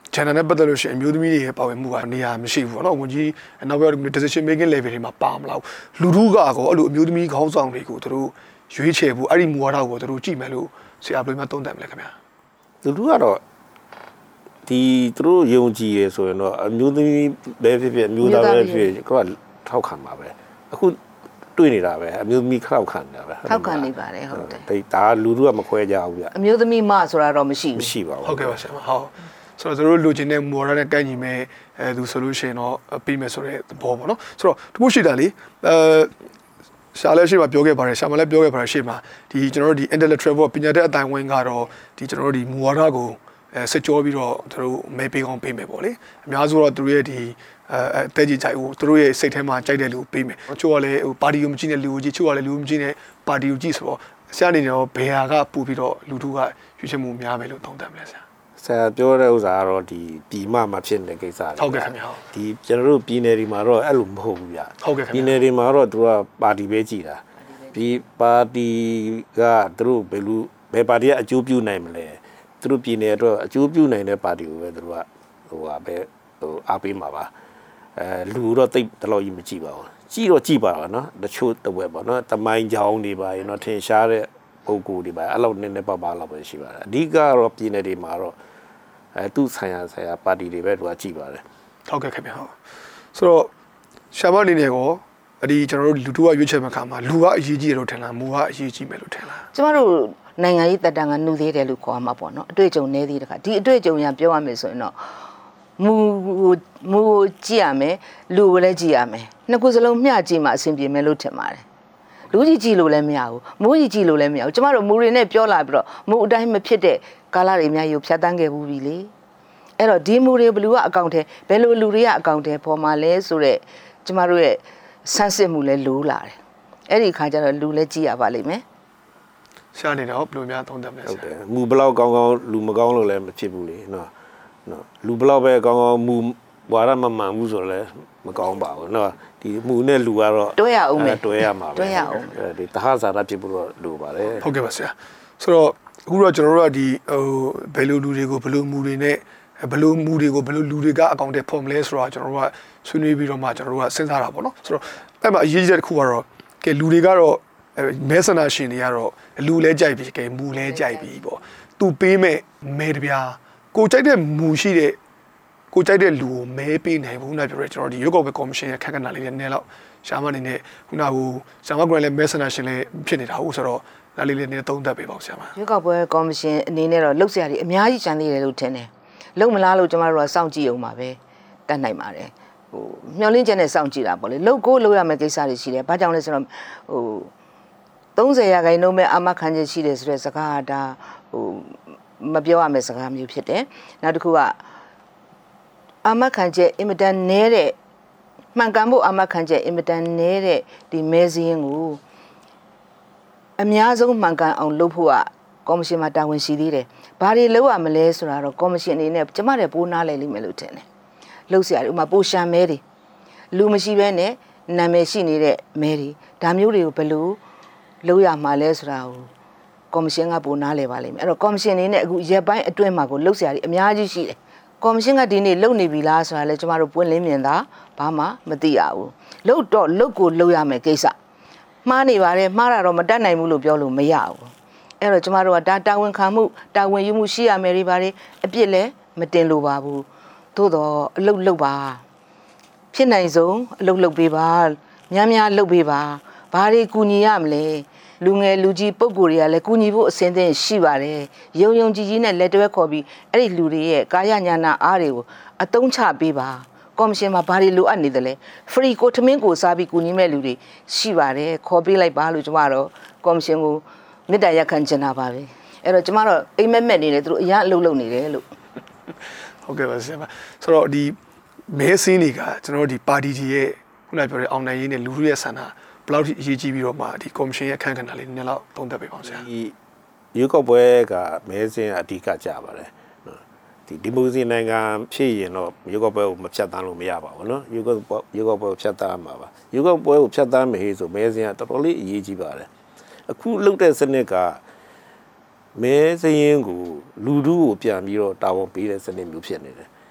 channel နဲ့ပတ်သက်လို့ရှိရင်အမျိုးသမီးတွေရဲ့ပါဝင်မှုကနေရာမရှိဘူးပေါ့နော်ဝန်ကြီးနောက်ပြီးတော့ decision making level တွေမှာပါမလားလူထုကကောအဲ့လိုအမျိုးသမီးခေါင်းဆောင်တွေကိုသူတို့ရွေးချယ်ဖို့အဲ့ဒီမူဝါဒကိုသူတို့ကြည့်မယ်လို့ဆရာဘယ်လိုမှသုံးသပ်မလဲခင်ဗျာသူတို့ကတော့ဒီသူတို့ယုံကြည်ရဆိုရင်တော့အမျိုးသမီးပဲဖြစ်ဖြစ်အမျိုးသားပဲဖြစ်ဖြစ်ကိုကထောက်ခံပါပဲအခုတွေ့နေတာပဲအမျိုးသမီးခောက်ခံနေတာပဲထောက်ခံနေပါတယ်ဟုတ်တယ်ဒါလူထုကမခွဲကြဘူးဗျအမျိုးသမီးမဆိုတာတော့မရှိပါဘူးဟုတ်ကဲ့ပါဆရာဟုတ်ဆိုတော့တို့လိုချင်တဲ့မူဝါဒနဲ့ကိုက်ညီမဲ့သူဆိုလို့ရှိရင်တော့ပြီးမယ်ဆိုတဲ့သဘောပေါ့နော်ဆိုတော့တခုရှိတာလေရှာလည်းရှိမှပြောခဲ့ပါတယ်ရှာမလည်းပြောခဲ့ပါတယ်ရှိမှဒီကျွန်တော်တို့ဒီ intellectual ပေါ့ပညာတတ်အတိုင်းဝိုင်းကတော့ဒီကျွန်တော်တို့ဒီမူဝါဒကိုစစ်ကြောပြီးတော့သူတို့မဲပေးကောင်းပေးမယ်ပေါ့လေအများစုတော့သူတို့ရဲ့ဒီတဲကြီးကြိုက်ဦးသူတို့ရဲ့စိတ်ထဲမှာကြိုက်တဲ့လူပေးမယ်ချို့ကလည်းဟိုပါတီကိုမကြည့်တဲ့လူကိုကြည့်ချို့ကလည်းလူကိုမကြည့်တဲ့ပါတီကိုကြည့်ဆိုတော့ဆရာအနေနဲ့တော့ဘယ်ဟာကပို့ပြီးတော့လူထုကရွေးချယ်မှုများမယ်လို့သုံးသပ်မလဲဆရာဆရာပြောတဲ့ဥစ္စာကတော့ဒီပြည်မှာဖြစ်နေတဲ့ကိစ္စတွေဟုတ်ကဲ့ခင်ဗျာဒီကျွန်တော်တို့ပြည်နယ်တွေမှာတော့အဲ့လိုမဟုတ်ဘူးဗျဟုတ်ကဲ့ခင်ဗျာပြည်နယ်တွေမှာတော့သူကပါတီပဲကြည်တာဒီပါတီကသူတို့ဘယ်ပါတီကအကျိုးပြုနိုင်မလဲသူတို့ပြည်နယ်တော့အကျိုးပြုနိုင်တဲ့ပါတီကိုပဲသူတို့ကအားပေးမှာပါလူတော့တိတ်တလို့ကြီးမကြည့်ပါဘူးကြည့်တော့ကြည့်ပါတော့နော်တချို့တဝက်ပေါ့နော်တမိုင်းချောင်းတွေပါရင်တော့ထင်ရှားတဲ့ပုံကိုယ်တွေပါအဲ့လောက်နည်းနည်းပါလောက်ပဲရှိပါတယ်အဓိကတော့ပြည်နယ်တွေမှာတော့သူ့ဆိုင်ရာပါတီတွေပဲသူကကြည့်ပါတယ်ဟုတ်ကဲ့ခင်ဗျာဟုတ်ဆိုတော့ရှာမအနေနဲ့ကောဒီကျွန်တော်တို့လူထုကရွေးချယ်မဲ့ခါမှာလူကအရေးကြီးတယ်လို့ထင်လားမူကအရေးကြီးမယ်လို့ထင်လားကျမတို့နိုင်ငံရေးတပ်တန်းကနှူသေးတယ်လို့ခေါ်မှာပေါ့နော်အတွေ့အကြုံနည်းသေးတဲ့ခါဒီအတွေ့အကြုံရပြောရမယ်ဆိုရင်တော့မူကြည့်ရမယ်လူကိုလည်းကြည့်ရမယ်နှစ်ခုစလုံးမျှကြည့်မှအဆင်ပြေမယ်လို့ထင်ပါတယ်လူကြီးကြည့်လို့လည်းမရဘူးမိုးကြီးကြည့်လို့လည်းမရဘူးကျမတို့မူတွေနဲ့ပြောလာပြီးတော့မူအတိုင်းမဖြစ်တဲ့ကာလတွေအများကြီးကိုဖြတ်တန်းခဲ့ဘူးပြီလေအဲ့တော့ဒီမူတွေဘယ်လိုကအကောင့်ထဲဘယ်လိုလူတွေကအကောင့်ထဲပေါ်မှာလဲဆိုတော့ကျမတို့ရဲ့ဆန်းစစ်မှုလည်းလိုးလာတယ်အဲ့ဒီခါကျတော့လူလည်းကြည့်ရပါလိမ့်မယ်ရှာနေတော့ဘယ်လိုများသုံးသပ်လဲဟုတ်တယ်မူဘလောက်ကောင်းလူမကောင်းလို့လည်းမဖြစ်ဘူးလေနော်လူဘလောက်ပဲကောင်းမူဝါရမမှန်ဘူးဆိုတော့လည်းမကောင်းပါဘူးနော်ဒီမူနဲ့လူကတော့တွဲရအောင်မယ်တွဲရမှာပဲတွဲရအောင်ဒီတဟဇာတဖြစ်ဖို့တော့လိုပါတယ်ဟုတ်ကဲ့ပါဆရာဆိုတော့အခုတော့ကျွန်တော်တို့ကဒီဘယ်လိုလူတွေကိုဘယ်လိုမူတွေနဲ့ဘယ်လိုမူတွေကိုဘယ်လိုလူတွေကအကောင့်ထဲဖော်မလဲဆိုတော့ကျွန်တော်တို့ကဆွေးနွေးပြီးတော့မှကျွန်တော်တို့ကစဉ်းစားတာပေါ့နော်ဆိုတော့အဲ့မှာအရေးကြီးတဲ့တစ်ခုကတော့ကဲလူတွေကတော့မဲဆန္ဒရှင်တွေကတော့လူလဲကြိုက်ပြီကဲမူလဲကြိုက်ပြီပေါ့သူပေးမဲ့မဲတပြားကိုကြိုက်တဲ့မူရှိတဲ့ကိုကြိုက်တဲ့လူကိုမဲပေးနိုင်ဘူးနော်ပြောရဲကျွန်တော်ဒီရွေးကောက်ပွဲကော်မရှင်ရဲ့ခက်ခဏလေးနဲ့နည်းတော့ရှာမအနေနဲ့ခုနကရှာမကွန်လည်းမဲဆန္ဒရှင်လည်းဖြစ်နေတာဟုတ်ဆိုတော့ဒါလေးလည်းနည်းသုံးသပ်ပေးပါဦးဆရာမရွေးကောက်ပွဲကော်မရှင်အနေနဲ့တော့လှုပ်ရှားတွေအများကြီးကျန်သေးတယ်လို့ထင်တယ်လုံမလားလို့ကျမတို့ကစောင့်ကြည့်အောင်ပါပဲတတ်နိုင်ပါတယ်မျောလင်းချက်နဲ့စောင့်ကြည့်တာပေါ့လေလှုပ်ကိုလှုပ်ရမယ့်ကိစ္စတွေရှိတယ်ဘာကြောင့်လဲဆိုတော့30%ပဲအာမခံချက်ရှိတယ်ဆိုတဲ့စကားဒါမပြောရမယ့်စကားမျိုးဖြစ်တယ်နောက်တစ်ခုကအာမခံချက်အင်မတန်နည်းတဲ့မှန်ကန်ဖို့အာမခံချက်အင်မတန်နည်းတဲ့ဒီမဲစင်းကိုအများဆုံးမှန်ကန်အောင်လုပ်ဖို့ကကော်မရှင်မှာတာဝန်ရှိသေးတယ်။ဘာတွေလုပ်ရမလဲဆိုတာတော့ကော်မရှင်အနေနဲ့ကျမတို့ပိုးနားလည်လိမ့်မယ်လို့ထင်တယ်။လုပ်စရာဥမာပိုရှမ်းမဲတွေလူမရှိဘဲနဲ့နာမည်ရှိနေတဲ့မဲတွေဒါမျိုးတွေကိုဘယ်လိုလုပ်ရမှာလဲဆိုတာကိုကော်မရှင်ကပိုးနားလည်ပါလိမ့်မယ်။အဲ့တော့ကော်မရှင်အနေနဲ့အခုရက်ပိုင်းအတွင်းမှာကိုလုပ်စရာတွေအများကြီးရှိတယ်။ကော်မရှင်ကဒီနေ့လုပ်နေပြီလားဆိုတာလဲကျမတို့ပွင့်လင်းမြင်သာဘာမှမသိရဘူး။လုပ်တော့လုပ်ကိုလုပ်ရမယ်ကိစ္စ။မှားနေပါတယ်မှားတာတော့မတတ်နိုင်ဘူးလို့ပြောလို့မရဘူး။အဲ့တော့ကျမတို့ကဒါတာဝန်ခံမှုတာဝန်ယူမှုရှိရမယ်တွေပါတယ်အပြစ်လည်းမတင်လိုပါဘူးသို့တော့အလုပ်လုပ်ပါဖြစ်နိုင်ဆုံးအလုပ်လုပ်ပေးပါများများလုပ်ပေးပါဘာတွေကူညီရမလဲလူငယ်လူကြီးပုံကိုယ်တွေကလည်းကူညီဖို့အစဉ်သင့်ရှိပါတယ်ယုံကြည်နဲ့လက်တွဲခေါ်ပြီးအဲ့ဒီလူတွေရဲ့ကာယညာနာအားတွေကိုအသုံးချပေးပါကော်မရှင်မှာဘာတွေလိုအပ်နေတယ်လဲ free ကိုထမင်းကိုစားပြီးကူညီမဲ့လူတွေရှိပါတယ်ခေါ်ပေးလိုက်ပါလို့ကျမတော့ကော်မရှင်ကိုမေတ္တာရက်ခံချင်တာပါပဲအဲ့တော့ကျမတို့အိမ်မက်နေတယ်သူတို့အရင်အလုပ်လုပ်နေတယ်လို့ဟုတ်ကဲ့ပါဆရာမဆိုတော့ဒီမဲစင်းတွေကကျွန်တော်တို့ဒီပါတီကြီးရဲ့ခုနပြောတဲ့အောင်နိုင်ရေးနဲ့လူထုရဲ့ဆန္ဒဘယ်လောက်ထိအရေးကြီးပြီးတော့မှဒီကော်မရှင်ရဲ့အခန်းကဏ္ဍလေးနည်းနည်းလောက်သုံးသပ်ပေးပါဦးဆရာဒီရွေးကောက်ပွဲကမဲစင်းအဓိကကြပါတယ်ဒီမိုကရေစီနိုင်ငံဖြစ်ရင်တော့ရွေးကောက်ပွဲကိုမဖြတ်တန်းလို့မရပါဘူးနော်ရွေးကောက်ပွဲကိုဖြတ်တန်းမှာပါရွေးကောက်ပွဲကိုဖြတ်တန်းမယ်ဆိုမဲစင်းကတော်တော်လေးအရေးကြီးပါတယ်အခုလုပ်တဲ့စနစ်ကမဲစရင်ကိုလူထုကိုပြန်ပြီးတော့တာဝန်ပေးတဲ့စနစ်မျိုးဖြစ်နေတယ်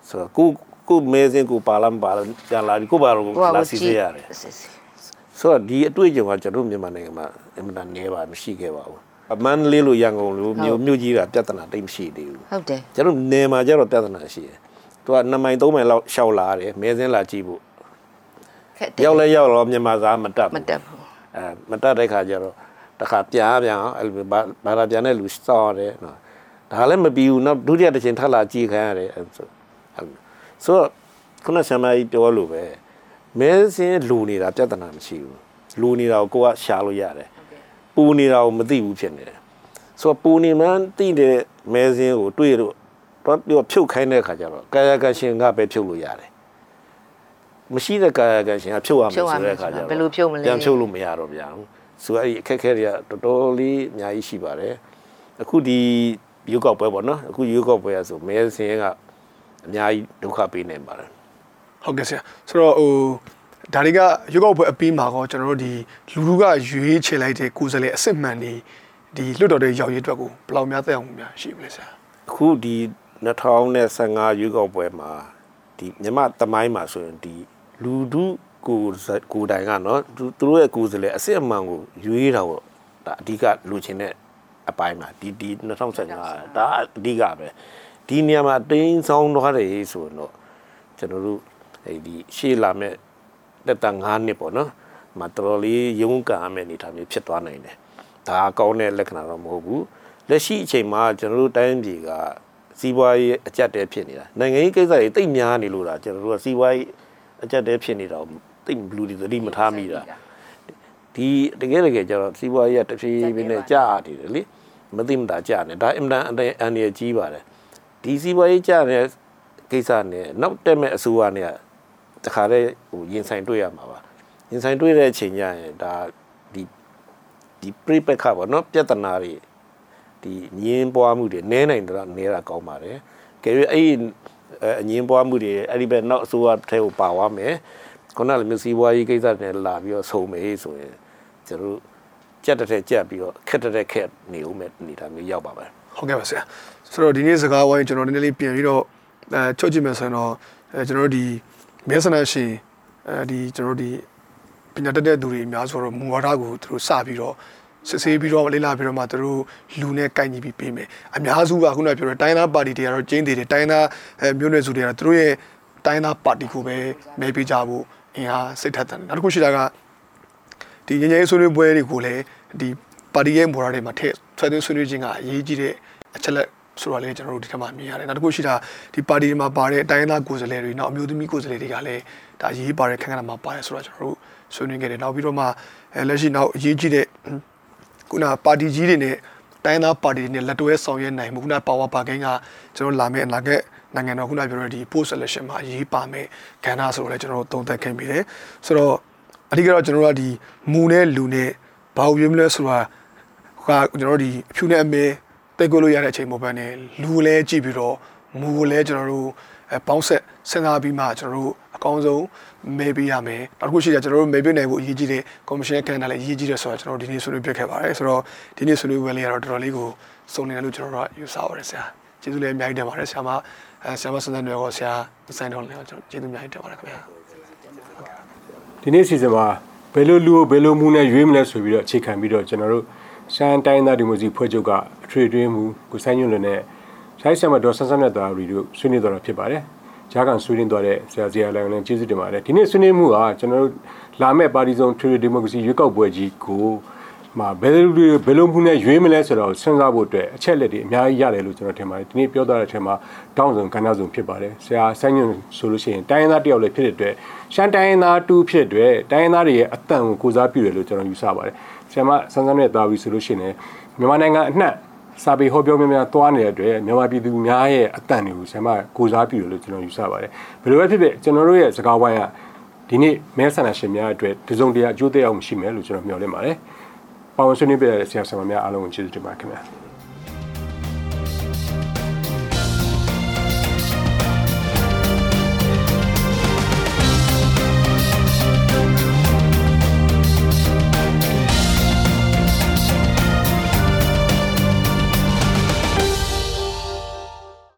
ဆိုတော့ကိုမဲစင်းကိုပါလာမပါလာပြန်လာဒီကိုပါတော့လာစီစေရတယ်ဆိုတော့ဒီအတွေ့အကြုံကကျွန်တော်မြန်မာနိုင်ငံမှာအမှန်တန်နေပါမရှိခဲ့ပါဘူးအမှန်လေးလို့ရန်ကုန်လိုမြို့ကြီးတာပြဿနာတိတ်မရှိသေးဘူးဟုတ်တယ်ကျွန်တော်နေမှာကျတော့ပြဿနာရှိတယ်သူက2မိုင်3မိုင်လောက်ရှောက်လာတယ်မဲစင်းလာကြည့်ဖို့ရောက်လဲရောက်တော့မြန်မာသားမတက်ဘူးမတက်တဲ့ခါကျတော့တခါပြန်အဲ့လိုဘာသာပြန်တဲ့လူစောက်ရတယ်နော်ဒါလည်းမပြီးဘူးနောက်ဒုတိယတစ်ချိန်ထပ်လာကြည့်ခံရတယ်ဆိုတော့ခုနဆရာမကြီးပြောလို့ပဲမဲစင်းလူနေတာပြဿနာမရှိဘူးလူနေတာကိုကရှာလို့ရတယ်ပူနေတာကိုမသိဘူးဖြစ်နေတယ်ဆိုတော့ပူနေမှန်းသိတဲ့မဲစင်းကိုတွေ့လို့တော့ပြောဖြုတ်ခိုင်းတဲ့ခါကျတော့ကာယကံရှင်ကပဲဖြုတ်လို့ရတယ်မရှိတဲ့ကာယကံရှင်ကဖြုတ်ရမယ်ဆိုတဲ့ခါကျတော့ဘယ်လိုဖြုတ်မလဲပြန်ဖြုတ်လို့မရတော့ဗျာဆိုတော့အဲ့အခက်အခဲတွေကတော်တော်လေးအများကြီးရှိပါတယ်အခုဒီရုပ်ောက်ပွဲပေါ့နော်အခုရုပ်ောက်ပွဲဆိုမဲစင်းကအများကြီးဒုက္ခပေးနေပါတယ်ဟုတ်ကဲ့ဆရာဆိုတော့ဒါတွေကရုပ်ောက်ပွဲအပြီးမှာတော့ကျွန်တော်တို့ဒီလူလူကရွေးချယ်လိုက်တဲ့ကိုယ်စားလှယ်အစစ်မှန်ဒီလွတ်တော်တဲ့ရောက်ရေးအတွက်ကိုဘယ်လောက်များသက်အောင်များရှိမလဲဆရာအခုဒီ2015ရွေးကောက်ပွဲမှာဒီမြန်မာသမိုင်းမှာဆိုရင်ဒီလူထုကိုတိုင်ကနော်သူတို့ရဲ့ကိုယ်စားလှယ်အစစ်အမှန်ကိုရွေးတာပေါ့ဒါအဓိကလူချင်းတဲ့အပိုင်းမှာဒီ2015ဒါအဓိကပဲဒီနေရာမှာတင်းဆောင်သွားတယ်ဆိုတော့ကျွန်တော်တို့ဒီရှေ့လာမဲ့တက်တာ9နှစ်ပေါ့နော်မတော်လေးရုန်းကန်ရမယ့်အနေအထားမျိုးဖြစ်သွားနိုင်တယ်ဒါကောင်းတဲ့လက္ခဏာတော့မဟုတ်ဘူးလက်ရှိအချိန်မှာကျွန်တော်တို့တိုင်းပြည်ကစီးပွားရေးအကျပ်တဲဖြစ်နေတာနိုင်ငံရေးကိစ္စတွေတိတ်များနေလို့လားကျွန်တော်တို့ကစီးပွားရေးအကျပ်တဲဖြစ်နေတာတိတ်ဘလူးတွေသတိမထားမိတာဒီတကယ်ကျတော့စီးပွားရေးကတဖြည်းဖြည်းနဲ့ကြာနေတယ်လေမသိမသာကြာနေဒါအင်မတန်အန်ရကြီးပါတယ်ဒီစီးပွားရေးကြာတဲ့ကိစ္စနဲ့နောက်တက်မဲ့အစိုးရနဲ့တခါတည်းရင်ဆိုင်တွေ့ရမှာပါရင်ဆိုင်တွေ့တဲ့အချိန်ကျရင်ဒါဒီပြိပက္ခပေါ့နော်ပြဿနာတွေဒီညင်းပွားမှုတွေနဲနိုင်တော့နေတာကောင်းပါတယ်ကဲအဲ့အညင်းပွားမှုတွေအဲ့ဒီဘက်နောက်အစိုးရထဲကိုပါသွားမယ်ခုနကလည်းစီးပွားရေးကိစ္စတွေလာပြီးတော့ဆုံးမယ်ဆိုရင်ကျွန်တော်ကြက်တဲ့ကြက်ပြီးတော့ခက်တဲ့ခက်နေဦးမယ်နေတာမျိုးရောက်ပါမယ်ဟုတ်ကဲ့ပါဆရာဆိုတော့ဒီနေ့စကားဝိုင်းကျွန်တော်နည်းနည်းလေးပြင်ပြီးတော့ချုပ်ကြည့်မယ်ဆိုရင်တော့ကျွန်တော်တို့ဒီမဲဆန္ဒရှင်ဒီကျွန်တော်တို့ဒီပညာတတ်တဲ့သူတွေအများဆိုတော့မူဝါဒကိုသူတို့စပြီးတော့စစ်ဆေးပြီးတော့လေ့လာပြီးတော့မှသူတို့လူနဲ့ကိုက်ညီပြီးပေးမယ်အများစုကခုနကပြောတဲ့တိုင်းသားပါတီတွေကတော့ကျင်းသေးတယ်တိုင်းသားမျိုးနွယ်စုတွေကတော့သူတို့ရဲ့တိုင်းသားပါတီကိုပဲမဲပေးကြဖို့အင်အားစိတ်ထက်တယ်နောက်တစ်ခုရှိတာကဒီငြိမ်းချမ်းရေးဆွေးနွေးပွဲတွေကိုလည်းဒီပါတီရဲ့မူဝါဒတွေမှာထည့်ဆွေးနွေးခြင်းကအရေးကြီးတဲ့အချက်လက်ဆိုတော့လေကျွန်တော်တို့ဒီထက်မှမြင်ရတယ်နောက်တစ်ခုရှိတာဒီပါတီတွေမှာပါတဲ့အတိုင်းသားကိုယ်စားလှယ်တွေနောက်အမျိုးသမီးကိုယ်စားလှယ်တွေကလည်းဒါရေးပါတဲ့ခန်းကဏ္ဍမှာပါတယ်ဆိုတော့ကျွန်တော်တို့ဆွေးနွေးခဲ့တယ်နောက်ပြီးတော့မှလက်ရှိနောက်အရေးကြီးတဲ့ခုနပါတီကြီးတွေနဲ့တိုင်းသားပါတီတွေနဲ့လက်တွဲဆောင်ရွက်နိုင်မှုခုနပါဝါပါကင်းကကျွန်တော်လာမယ့်အနာဂတ်နိုင်ငံတော်ခုနပြောတဲ့ဒီ post election မှာရေးပါမယ်ကဏ္ဍဆိုတော့လေကျွန်တော်တို့သုံးသပ်ခဲ့ပြီးတယ်ဆိုတော့အဓိကတော့ကျွန်တော်တို့ကဒီမူနဲ့လူနဲ့ဘာလို့ပြောမလဲဆိုတာကကျွန်တော်တို့ဒီအဖြူနဲ့အမဲတိတ်ကိုလို့ရတဲ့အချိန်မဟုတ်ဘဲနဲ့လူလဲကြည့်ပြီးတော့မူလဲကျွန်တော်တို့ပေါင်းဆက်စဉ်းစားပြီးမှကျွန်တော်တို့အကောင်းဆုံးမဲပေးရမယ်နောက်တစ်ခုရှိတာကျွန်တော်တို့မဲပေးနိုင်ဖို့အရေးကြီးတဲ့ကော်မရှင်ကဏ္ဍလည်းအရေးကြီးတယ်ဆိုတော့ကျွန်တော်ဒီနေ့ဆွေးနွေးပြခဲ့ပါတယ်ဆိုတော့ဒီနေ့ဆွေးနွေးပွဲလေးကတော့တော်တော်လေးကိုစုံနေတယ်လို့ကျွန်တော်တို့ယူဆပါတယ်ဆရာကျေးဇူးလည်းအများကြီးတင်ပါတယ်ဆရာမဆရာမစံစံတွေရောဆရာစိုင်းတော်လည်းကျွန်တော်ကျေးဇူးအများကြီးတင်ပါတယ်ခင်ဗျာဒီနေ့စီစဉ်မှာဘယ်လိုလူကိုဘယ်လိုမှုနဲ့ရွေးမလဲဆိုပြီးတော့အခြေခံပြီးတော့ကျွန်တော်တို့ရှမ်းတိုင်းသားဒီမိုစီဖွဲ့ချုပ်ကအထွေထွေမှုကိုဆိုင်းညွန့်လွန်နဲ့ဆိုင်းဆမ်မတော်ဆန်းဆန်းနဲ့တာရီတို့ဆွေးနွေးတော်တာဖြစ်ပါတယ်ဂျာကန်ဆွေးနွေးသွားတဲ့ဆရာလိုင်လည်းကျေးဇူးတင်ပါတယ်ဒီနေ့ဆွေးနွေးမှုကကျွန်တော်တို့လာမယ့်ပါတီစုံထွေထွေဒီမိုကရေစီရွေးကောက်ပွဲကြီးကိုမှာဘယ်လိုမှုနဲ့ရွေးမလဲဆိုတော့စဉ်းစားဖို့အတွက်အချက်လက်တွေအများကြီးရတယ်လို့ကျွန်တော်ထင်ပါတယ်ဒီနေ့ပြောသွားတဲ့အချိန်မှာတောင်းစုံကဏ္ဍစုံဖြစ်ပါတယ်ဆရာဆိုင်းညွန့်ဆိုလို့ရှိရင်တိုင်းရင်းသားတယောက်လည်းဖြစ်တဲ့အတွက်ရှမ်းတိုင်းရင်းသားတူဖြစ်တဲ့အတွက်တိုင်းရင်းသားတွေရဲ့အတန်ကိုကိုစားပြုတယ်လို့ကျွန်တော်ယူဆပါတယ်ဆရာမဆန်းဆန်းနဲ့တာရီဆိုလို့ရှိရင်မြန်မာနိုင်ငံအနှံ့စာပေဟောပြောများသွားနေတဲ့အတွက်မြန်မာပြည်သူများရဲ့အတန်တွေကိုဆရာမကိုစားပြုတယ်လို့ကျွန်တော်ယူဆပါတယ်ဘယ်လိုပဲဖြစ်ဖြစ်ကျွန်တော်တို့ရဲ့စကားဝိုင်းကဒီနေ့မဲဆန္ဒရှင်များအတွက်ဒီစုံတရာအကျိုးသက်ရောက်မှုရှိမယ်လို့ကျွန်တော်မျှော်လင့်ပါတယ်ပါဝင်ဆွေးနွေးပေးတဲ့ဆရာဆရာမများအားလုံးကိုကျေးဇူးတင်ပါတယ်ခင်ဗျာ